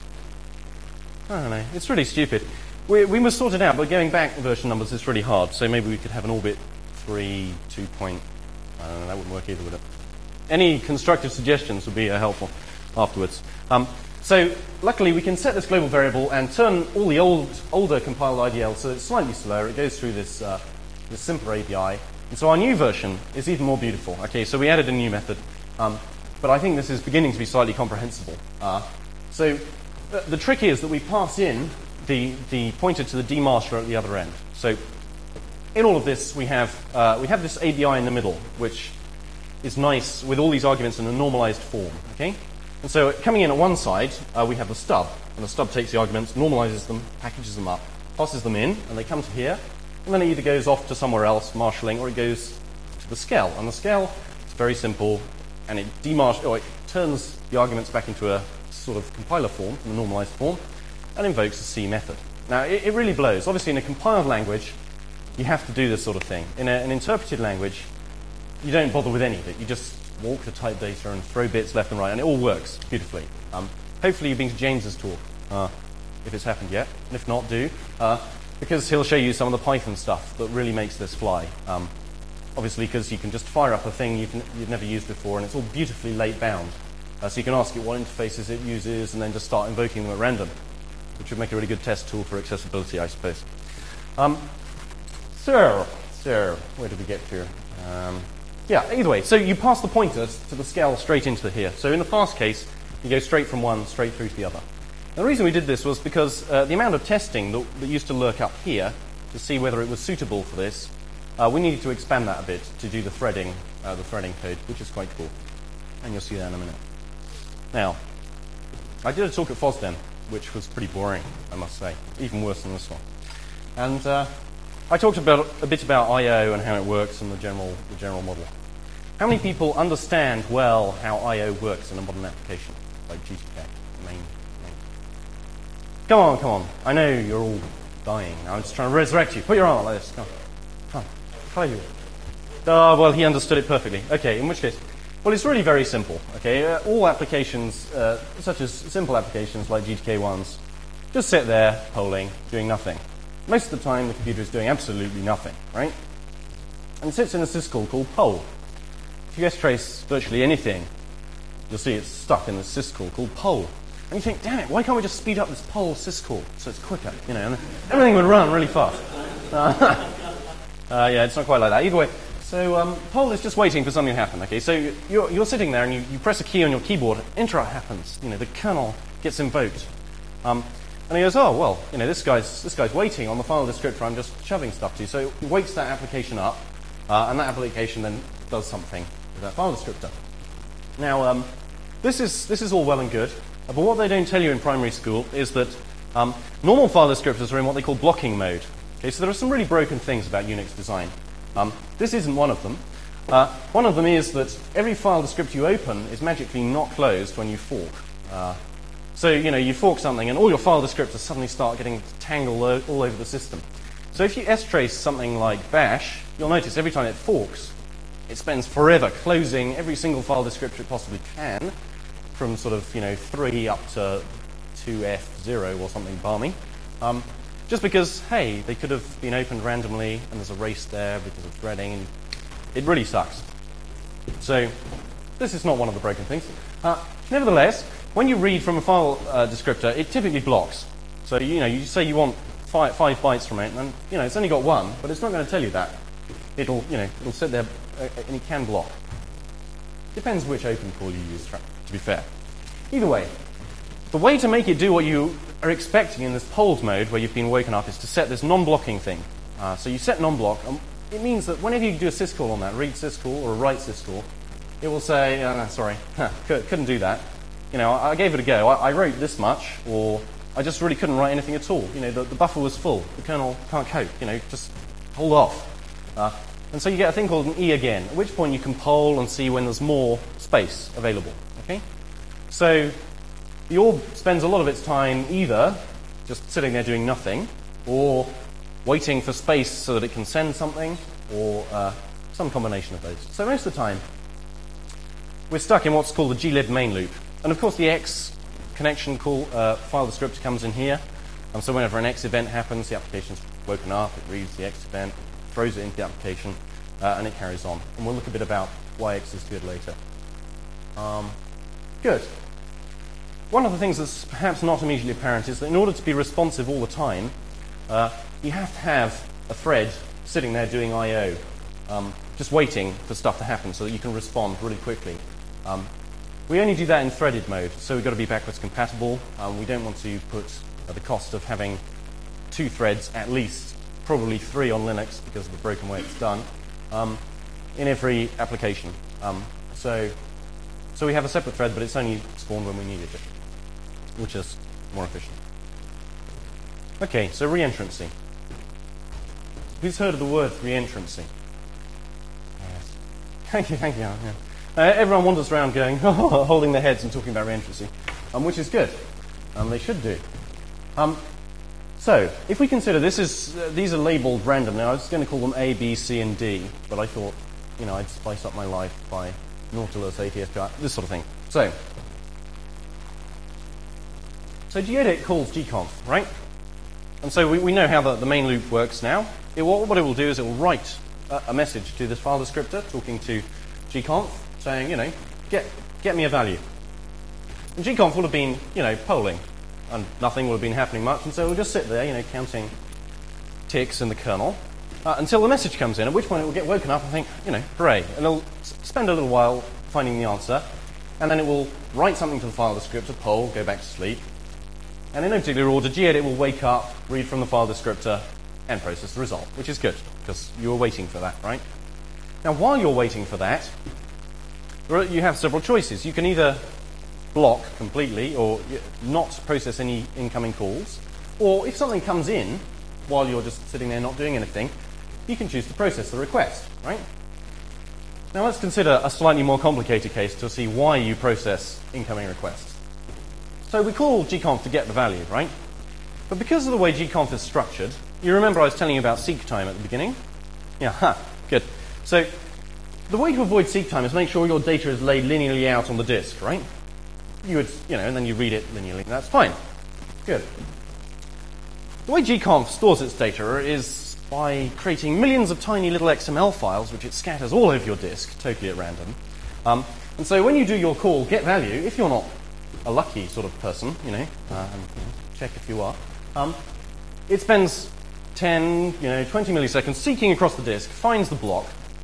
I don't know. It's really stupid. We must sort it out, but going back version numbers is really hard. So maybe we could have an Orbit 3, 2. I don't know, that wouldn't work either, would it? Any constructive suggestions would be helpful afterwards. So luckily we can set this global variable and turn all the older compiled IDL so it's slightly slower. It goes through this simpler API. And so our new version is even more beautiful. Okay, so we added a new method. But I think this is beginning to be slightly comprehensible. So the trick is that we pass in the pointer to the demarsher at the other end. So in all of this, we have this ABI in the middle, which is nice with all these arguments in a normalized form. Okay, and so coming in at one side, we have the stub, and the stub takes the arguments, normalizes them, packages them up, passes them in, and they come to here, and then it either goes off to somewhere else, marshalling, or it goes to the scale. And the scale is very simple, and it turns the arguments back into a sort of compiler form, a normalized form, and invokes a C method. Now, it really blows. Obviously, in a compiled language, you have to do this sort of thing. In an interpreted language, you don't bother with any of it. You just walk the type data and throw bits left and right, and it all works beautifully. Hopefully you've been to James's talk, if it's happened yet. And if not, do. Because he'll show you some of the Python stuff that really makes this fly. Obviously, because you can just fire up a thing you've never used before, and it's all beautifully late bound. So you can ask it what interfaces it uses, and then just start invoking them at random, which would make a really good test tool for accessibility, I suppose. So, where did we get to? Yeah, either way, so you pass the pointers to the scale straight into here. So in the fast case, you go straight from one straight through to the other. The reason we did this was because the amount of testing that used to lurk up here to see whether it was suitable for this, we needed to expand that a bit to do the threading code, which is quite cool. And you'll see that in a minute. Now, I did a talk at FOSDEM, which was pretty boring, I must say, even worse than this one. And I talked a bit about I/O and how it works and the general model. How many people understand well how I/O works in a modern application like GTK? Main. Come on. I know you're all dying. I'm just trying to resurrect you. Put your arm out like this. Come on. How are you? Well, he understood it perfectly. Okay, in which case, well, it's really very simple. Okay, all applications, such as simple applications like GTK1s, just sit there polling, doing nothing. Most of the time, the computer is doing absolutely nothing, right? And it sits in a syscall called poll. If you strace virtually anything, you'll see it's stuck in this syscall called poll. And you think, damn it, why can't we just speed up this poll syscall so it's quicker? And everything would run really fast. Yeah, it's not quite like that. Either way, So poll is just waiting for something to happen. Okay, so you're sitting there and you press a key on your keyboard. Interrupt happens. The kernel gets invoked, and he goes, oh well, this guy's waiting on the file descriptor I'm just shoving stuff to. So it wakes that application up, and that application then does something with that file descriptor. Now this is all well and good, but what they don't tell you in primary school is that normal file descriptors are in what they call blocking mode. Okay, so there are some really broken things about Unix design. This isn't one of them. One of them is that every file descriptor you open is magically not closed when you fork. So you fork something and all your file descriptors suddenly start getting tangled all over the system. So if you strace something like bash, you'll notice every time it forks, it spends forever closing every single file descriptor it possibly can, from sort of 3 up to 2F0 or something balmy. Just because, hey, they could have been opened randomly and there's a race there because of threading. And it really sucks. So this is not one of the broken things. Nevertheless, when you read from a file descriptor, it typically blocks. So you say you want 5 bytes from it, and it's only got 1, but it's not going to tell you that. It'll sit there and it can block. Depends which open call you use, to be fair. Either way, the way to make it do what you are expecting in this polled mode where you've been woken up is to set this non-blocking thing. So you set non-block, and it means that whenever you do a syscall on that, read syscall or a write syscall, it will say, sorry, couldn't do that. I gave it a go. I wrote this much, or I just really couldn't write anything at all. The buffer was full. The kernel can't cope. Just hold off. And so you get a thing called an E again, at which point you can poll and see when there's more space available. Okay? So the orb spends a lot of its time either just sitting there doing nothing, or waiting for space so that it can send something, or some combination of those. So most of the time, we're stuck in what's called the glib main loop. And of course, the X connection call file descriptor comes in here. And so whenever an X event happens, the application's woken up, it reads the X event, throws it into the application, and it carries on. And we'll look a bit about why X is good later. Good. One of the things that's perhaps not immediately apparent is that in order to be responsive all the time, you have to have a thread sitting there doing I/O, just waiting for stuff to happen so that you can respond really quickly. We only do that in threaded mode, so we've got to be backwards compatible. We don't want to put the cost of having 2 threads, at least, probably 3 on Linux because of the broken way it's done, in every application. So we have a separate thread, but it's only spawned when we need it, which is more efficient. Okay, so reentrancy. Who's heard of the word reentrancy? Yes. Thank you. Yeah. Everyone wanders around going, holding their heads and talking about reentrancy, which is good. They should do. So, if we consider these are labeled random. Now, I was going to call them A, B, C, and D, but I thought, I'd spice up my life by Nautilus, ATSPI, this sort of thing. So gedit calls gconf, right? And so we know how the main loop works now. What it will do is it will write a message to this file descriptor talking to gconf, saying, get me a value. And gconf would have been, polling, and nothing would have been happening much, and so it will just sit there, counting ticks in the kernel, until the message comes in, at which point it will get woken up and think, hooray. And it'll spend a little while finding the answer, and then it will write something to the file descriptor, poll, go back to sleep. And in no particular order, gedit will wake up, read from the file descriptor, and process the result, which is good, because you were waiting for that, right? Now, while you're waiting for that, you have several choices. You can either block completely, or not process any incoming calls, or if something comes in while you're just sitting there not doing anything, you can choose to process the request, right? Now let's consider a slightly more complicated case to see why you process incoming requests. So we call gconf to get the value, right? But because of the way gconf is structured, you remember I was telling you about seek time at the beginning? Yeah, good. So the way to avoid seek time is make sure your data is laid linearly out on the disk, right? You would, and then you read it linearly. That's fine. Good. The way gconf stores its data is by creating millions of tiny little XML files, which it scatters all over your disk, totally at random. And so when you do your call, get value, if you're not a lucky sort of person, and check if you are, it spends 10, 20 milliseconds seeking across the disk, finds the block,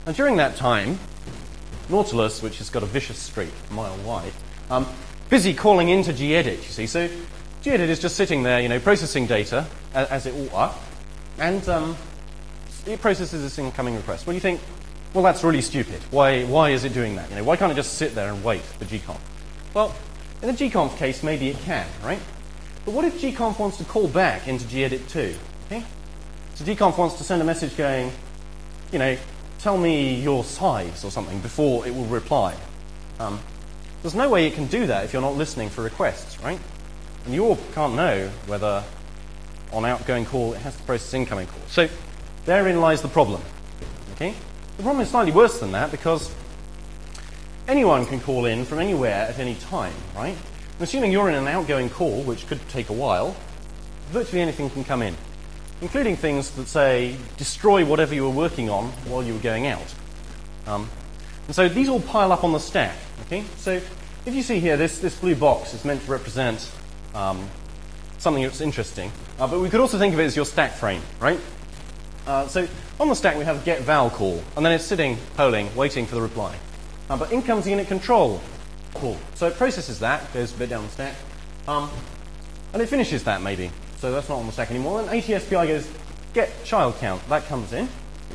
And during that time, Nautilus, which has got a vicious streak a mile wide, busy calling into gedit, you see. So gedit is just sitting there, processing data as it ought, and it processes this incoming request. Well, you think, well, that's really stupid. Why is it doing that? Why can't it just sit there and wait for gconf? Well, in the gconf case, maybe it can, right? But what if gconf wants to call back into gedit too? Okay? So gconf wants to send a message going, tell me your size or something before it will reply. There's no way it can do that if you're not listening for requests, right? And you all can't know whether on outgoing call it has to process incoming call. So therein lies the problem. Okay? The problem is slightly worse than that because anyone can call in from anywhere at any time, right? And assuming you're in an outgoing call, which could take a while, virtually anything can come in, including things that say destroy whatever you were working on while you were going out. And so these all pile up on the stack. Okay? So if you see here, this blue box is meant to represent something that's interesting, but we could also think of it as your stack frame, right? So on the stack we have a get val call, and then it's sitting, polling, waiting for the reply. But in comes the init control call. So it processes that, goes a bit down the stack, and it finishes that maybe. So that's not on the stack anymore. And ATSPI goes get child count. That comes in.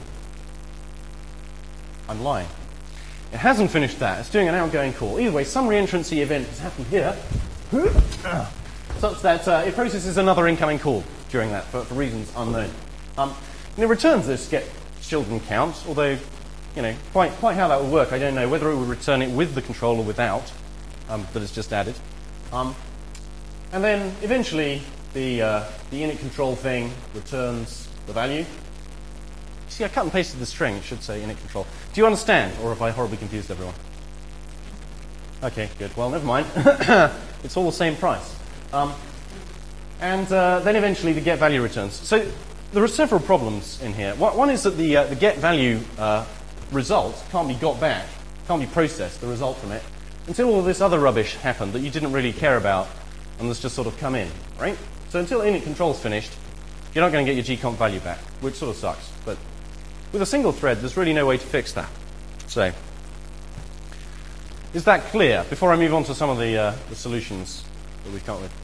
I'm lying. It hasn't finished that. It's doing an outgoing call. Either way, some reentrancy event has happened here, such that it processes another incoming call during that for reasons unknown. And it returns this get children count, although, quite how that will work, I don't know. Whether it will return it with the control or without, that it's just added. And then eventually the init control thing returns the value. See, I cut and pasted the string. It should say init control. Do you understand, or have I horribly confused everyone? Okay, good. Well, never mind. It's all the same price. And then eventually the get value returns. So there are several problems in here. One is that the get value result can't be got back, can't be processed, the result from it, until all of this other rubbish happened that you didn't really care about and that's just sort of come in, right? So until init control's finished, you're not going to get your gconf value back, which sort of sucks. But with a single thread, there's really no way to fix that. So, is that clear? Before I move on to some of the solutions that we've come up with.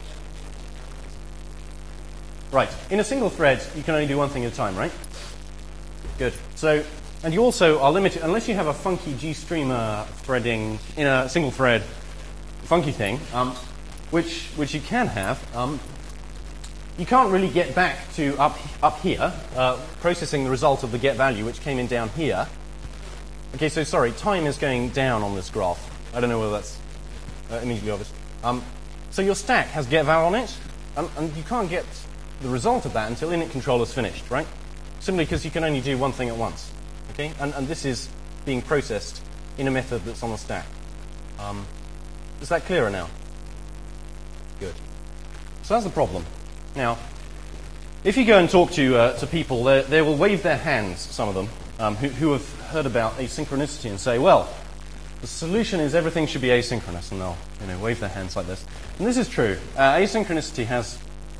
Right. In a single thread, you can only do one thing at a time, right? Good. So, and you also are limited, unless you have a funky GStreamer threading in a single thread funky thing, which you can have, you can't really get back to up here, processing the result of the get value, which came in down here. Okay, so sorry, time is going down on this graph. I don't know whether that's immediately obvious. So your stack has get val on it, and you can't get the result of that until init control is finished, right? Simply because you can only do one thing at once. Okay, and this is being processed in a method that's on the stack. Is that clearer now? Good. So that's the problem. Now, if you go and talk to people, they will wave their hands, some of them, who have heard about asynchronicity and say, well, the solution is everything should be asynchronous, and they'll wave their hands like this. And this is true. Asynchronicity has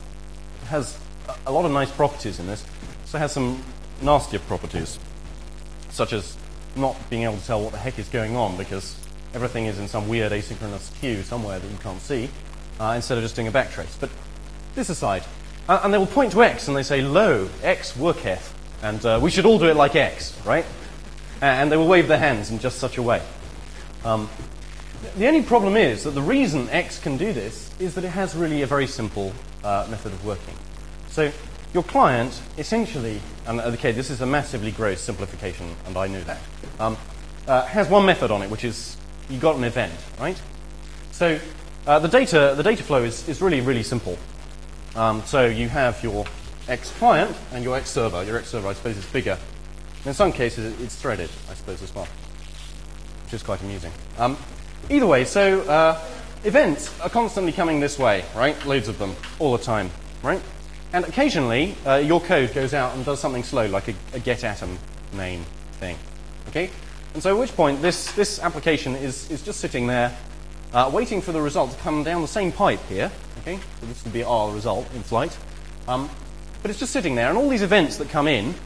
a lot of nice properties in this. So it has some nastier properties, such as not being able to tell what the heck is going on because everything is in some weird asynchronous queue somewhere that you can't see, instead of just doing a backtrace. But this aside, and they will point to X and they say, lo, X worketh, and we should all do it like X, right? And they will wave their hands in just such a way. The only problem is that the reason X can do this is that it has really a very simple method of working. So your client essentially, and okay, this is a massively gross simplification, and I know that, has one method on it, which is you got an event, right? So the data flow is really, really simple. So you have your X client and your X server. Your X server, I suppose, is bigger. And in some cases, it's threaded, I suppose, as well, which is quite amusing. Either way, so events are constantly coming this way, right? Loads of them, all the time, right? And occasionally, your code goes out and does something slow, like a get-atom name thing, okay? And so at which point, this application is just sitting there, waiting for the result to come down the same pipe here, okay? So this would be our result in flight. But it's just sitting there, and all these events that come in,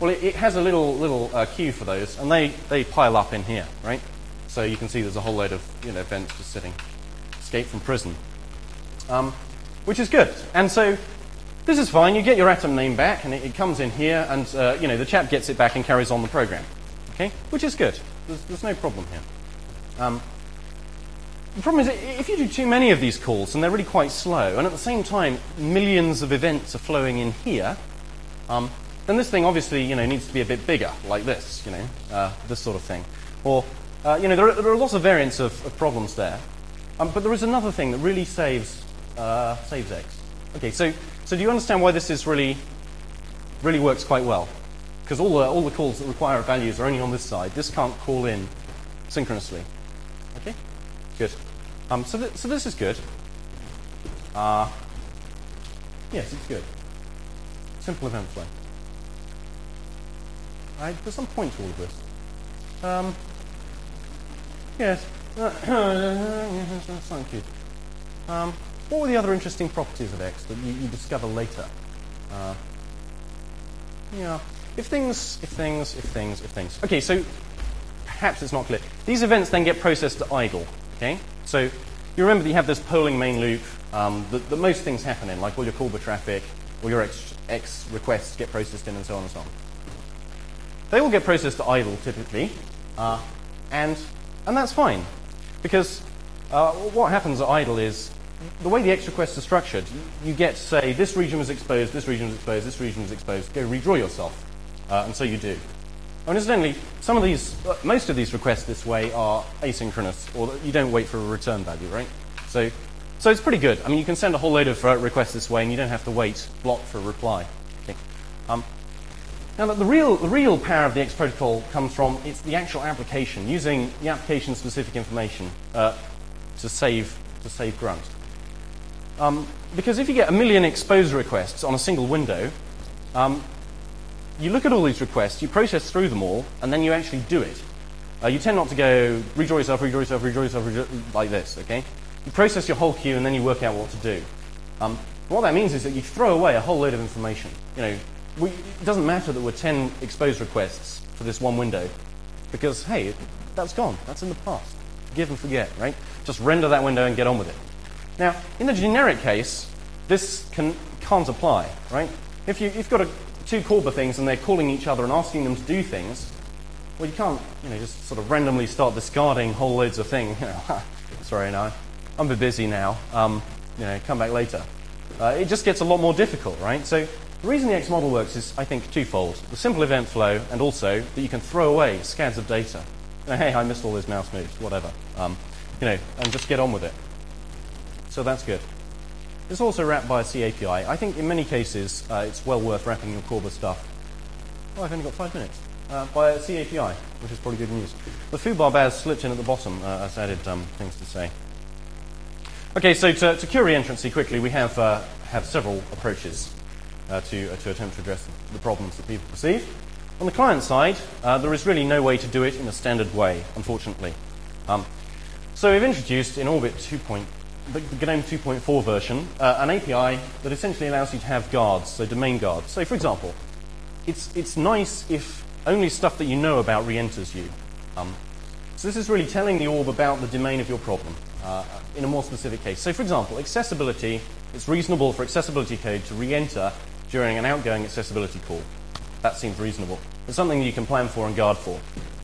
Well, it has a little queue for those, and they pile up in here, right? So you can see there's a whole load of events just sitting. Escape from prison, which is good. And so this is fine. You get your atom name back, and it comes in here, and the chap gets it back and carries on the program. Okay, which is good. There's no problem here. The problem is, if you do too many of these calls, and they're really quite slow, and at the same time, millions of events are flowing in here, then this thing obviously, needs to be a bit bigger, like this, this sort of thing. Or, there are lots of variants of problems there. But there is another thing that really saves X. Okay, so do you understand why this is really works quite well? Because all the calls that require values are only on this side. This can't call in synchronously. Okay. Good. So this is good. Yes, it's good. Simple event flow. There's some point to all of this. Yes. Thank you. What were the other interesting properties of X that you discover later? If things. Okay, so perhaps it's not clear. These events then get processed at idle. Okay, so you remember that you have this polling main loop that most things happen in, like all your callback traffic, all your X requests get processed in, and so on and so on. They all get processed at idle typically, and that's fine, because what happens at idle is the way the X requests are structured. You get to say this region was exposed, this region was exposed, this region was exposed. Go redraw yourself, and so you do. And incidentally, most of these requests this way are asynchronous, or you don't wait for a return value, right? So it's pretty good. I mean, you can send a whole load of requests this way, and you don't have to wait block for a reply. Okay. Now, the real power of the X protocol comes from it's the actual application, using the application-specific information to save grunt. Because if you get 1 million expose requests on a single window, you look at all these requests, you process through them all, and then you actually do it. You tend not to go redraw yourself, like this, okay? You process your whole queue, and then you work out what to do. What that means is that you throw away a whole load of information. It doesn't matter that we're 10 expose requests for this one window, because, hey, that's gone. That's in the past. Forgive and forget, right? Just render that window and get on with it. Now, in the generic case, this can't apply, right? If you've got two callback things and they're calling each other and asking them to do things, well, you can't, just sort of randomly start discarding whole loads of things. Sorry, no, I'm a bit busy now. Come back later. It just gets a lot more difficult, right? So the reason the X model works is, I think, twofold: the simple event flow, and also that you can throw away scads of data. Hey, I missed all those mouse moves, whatever. And just get on with it. So that's good. It's also wrapped by a C API. I think in many cases it's well worth wrapping your Corba stuff. Oh, I've only got 5 minutes. By a C API, which is probably good news. The foobar bars slipped in at the bottom as added things to say. Okay, so to cure reentrancy quickly, we have several approaches to attempt to address the problems that people perceive. On the client side, there is really no way to do it in a standard way, unfortunately. So we've introduced in Orbit the GNOME 2.4 version, an API that essentially allows you to have guards, so domain guards. So, for example, it's nice if only stuff that you know about re-enters you. So this is really telling the orb about the domain of your problem in a more specific case. So, for example, accessibility, it's reasonable for accessibility code to re-enter during an outgoing accessibility call. That seems reasonable. It's something that you can plan for and guard for.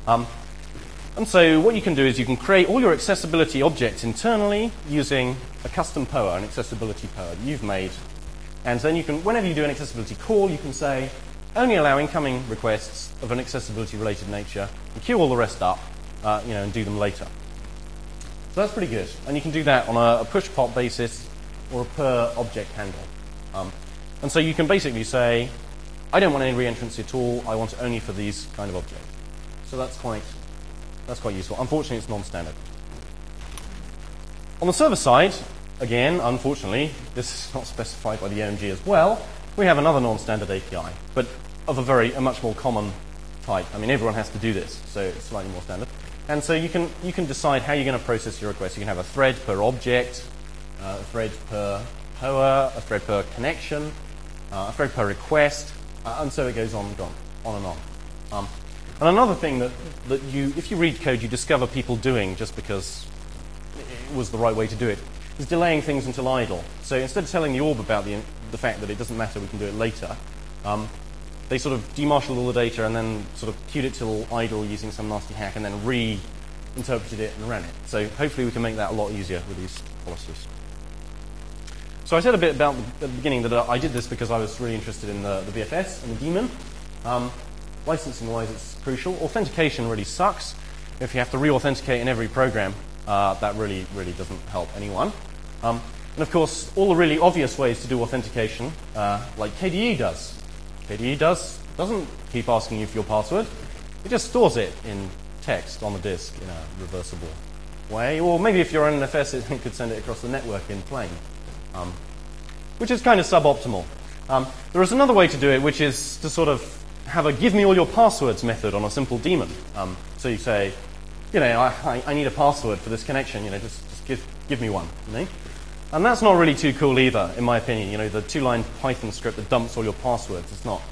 And so what you can do is you can create all your accessibility objects internally using a custom POA, an accessibility POA that you've made. And then you can, whenever you do an accessibility call, you can say, only allow incoming requests of an accessibility-related nature, and queue all the rest up, and do them later. So that's pretty good. And you can do that on a push-pop basis or a per-object handle. And so you can basically say, I don't want any re-entrancy at all. I want it only for these kind of objects. So that's quite useful. Unfortunately, it's non-standard. On the server side, again, unfortunately, this is not specified by the OMG as well. We have another non-standard API, but of a much more common type. I mean, everyone has to do this, so it's slightly more standard. And so you can decide how you're going to process your request. You can have a thread per object, a thread per POA, a thread per connection, a thread per request, and so it goes on and on. on and on. And another thing that if you read code, you discover people doing just because it was the right way to do it, is delaying things until idle. So instead of telling the orb about the fact that it doesn't matter, we can do it later, they sort of demarshalled all the data and then sort of queued it till idle using some nasty hack and then reinterpreted it and ran it. So hopefully we can make that a lot easier with these policies. So I said a bit about at the beginning that I did this because I was really interested in the VFS and the daemon. Licensing-wise, it's crucial. Authentication really sucks. If you have to re-authenticate in every program, that really, really doesn't help anyone. And of course, all the really obvious ways to do authentication, like KDE does. KDE doesn't keep asking you for your password. It just stores it in text on the disk in a reversible way. Or maybe if you're on NFS, it could send it across the network in plain, which is kind of suboptimal. There is another way to do it, which is to sort of have a give me all your passwords method on a simple daemon. So you say, I need a password for this connection, just give me one. And that's not really too cool either, in my opinion. The 2-line Python script that dumps all your passwords, it's not,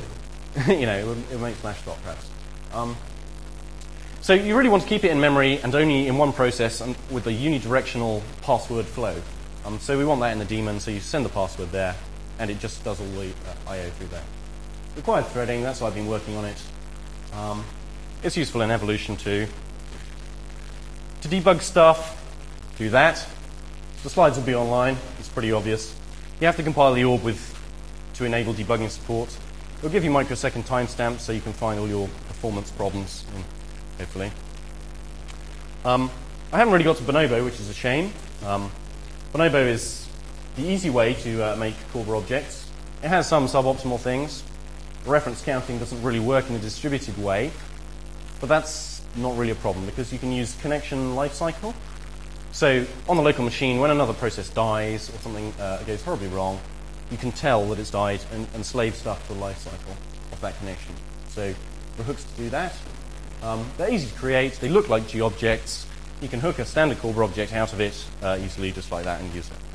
it makes Slashdot perhaps. So you really want to keep it in memory and only in one process and with a unidirectional password flow. So we want that in the daemon, so you send the password there, and it just does all the I/O through there. Required threading, that's why I've been working on it. It's useful in evolution too. To debug stuff, do that. The slides will be online, it's pretty obvious. You have to compile the orb to enable debugging support. It'll give you microsecond timestamps so you can find all your performance problems, hopefully. I haven't really got to Bonobo, which is a shame. Bonobo is the easy way to make Corba objects. It has some suboptimal things. Reference counting doesn't really work in a distributed way, but that's not really a problem because you can use connection lifecycle. So on the local machine, when another process dies or something goes horribly wrong, you can tell that it's died and slave stuff to the lifecycle of that connection. So there are hooks to do that. They're easy to create. They look like GObjects. You can hook a standard Corba object out of it easily just like that and use it.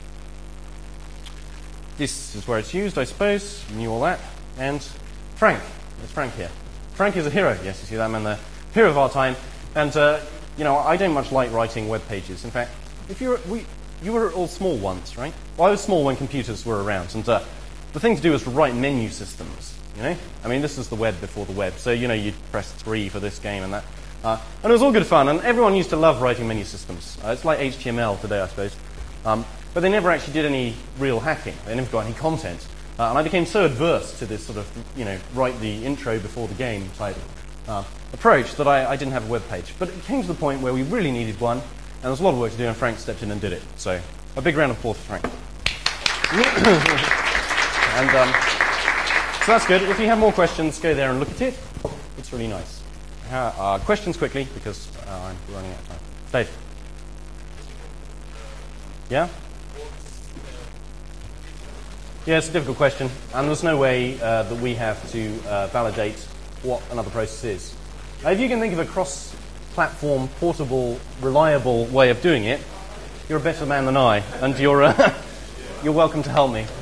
This is where it's used, I suppose. You knew all that. And Frank. There's Frank here. Frank is a hero. Yes, you see that man there. Hero of our time. And, I don't much like writing web pages. In fact, you were all small once, right? Well, I was small when computers were around. And the thing to do is to write menu systems, this is the web before the web. So, you'd press 3 for this game and that. And it was all good fun. And everyone used to love writing menu systems. It's like HTML today, I suppose. But they never actually did any real hacking. They never got any content. And I became so adverse to this sort of, write the intro before the game type approach that I didn't have a web page. But it came to the point where we really needed one, and there was a lot of work to do, and Frank stepped in and did it. So a big round of applause for Frank. And so that's good. If you have more questions, go there and look at it. It's really nice. Questions quickly, because I'm running out of time. Dave? Yeah? Yeah, it's a difficult question, and there's no way that we have to validate what another process is. If you can think of a cross-platform, portable, reliable way of doing it, you're a better man than I, and you're welcome to help me.